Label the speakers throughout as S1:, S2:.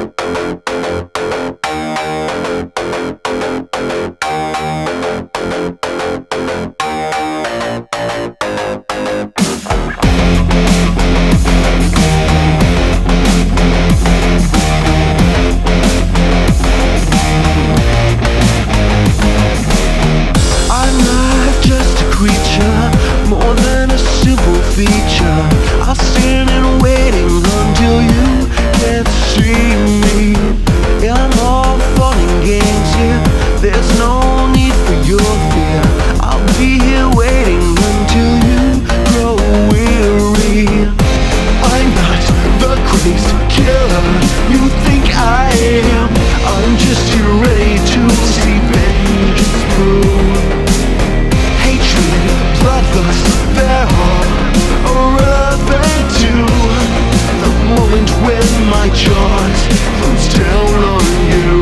S1: I'll stand and waiting until you can't see me. I'm all fun and games here. There's no need for your fear. I'll be here waiting until you grow weary. I'm not the crazy killer you think I am. I'm just here ready to see vengeance through. Hatred, bloodlust, they're all irrelevant to the moment when my jaws close down on you.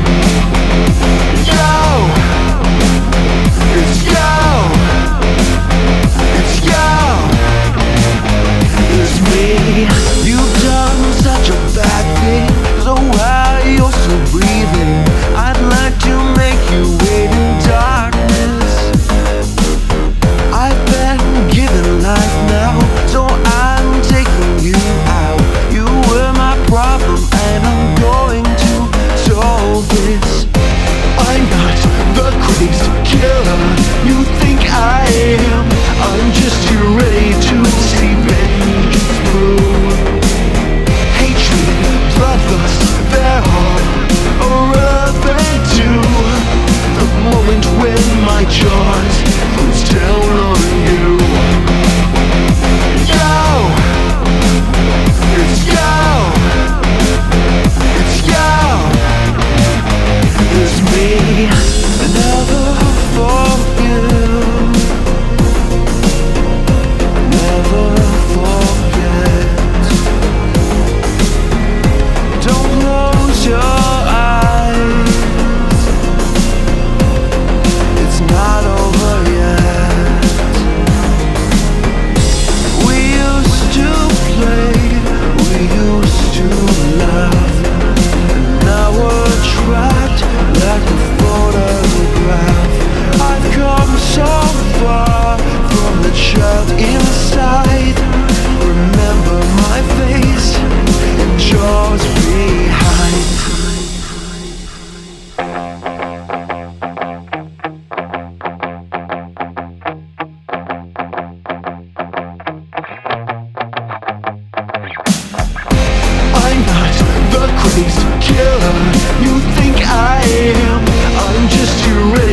S1: Yo, it's yo, it's yo, it's me. You've done such a bad thing, so while you're still breathing, I'd like to make you wait in darkness. I've been given life now, so I'm taking you out. You were my problem and I'm going to solve this. I'm not the crazy killer you think I am. I'm just here ready to see vengeance through. Hatred, bloodlust, they're all irrelevant to the moment when my jaws close down on you. Yo, it's yo, it's yo, it's me. Never forgive, never forget. Don't close your eyes, it's not over yet. We used to play, we used to laugh, and now we're trapped like a photograph. I've come so far from the child inside. Remember my face and jaws behind. I'm not the crazy killer you think I am. I'm just here ready